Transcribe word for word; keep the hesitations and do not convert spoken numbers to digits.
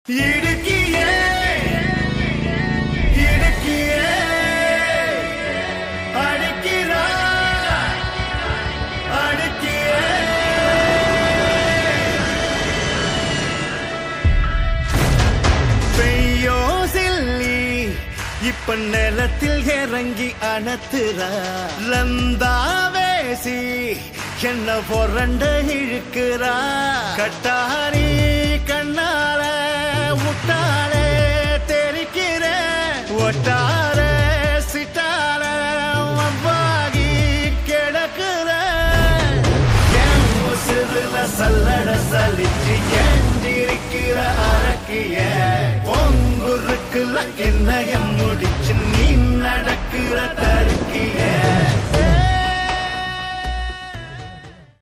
இடுக்கியே இடுக்கியே அடிக்கிறா அடிக்கியே பெய்யோ சில்லி இப்ப நிலத்தில் இறங்கி அணத்துறா லந்தாவேசி என்ன பொறண்ட இழுக்கிறா கட்டாரி கண்ணால முட்டாளே தெரிக்கிற ஒட்டார சிட்டால அவ்வாகி கிடக்குற என் உசுருல சல்லட சலிச்சு ஏந்திருக்கிற அரக்கிய பொங்குருக்குல என்னைய முடிச்ச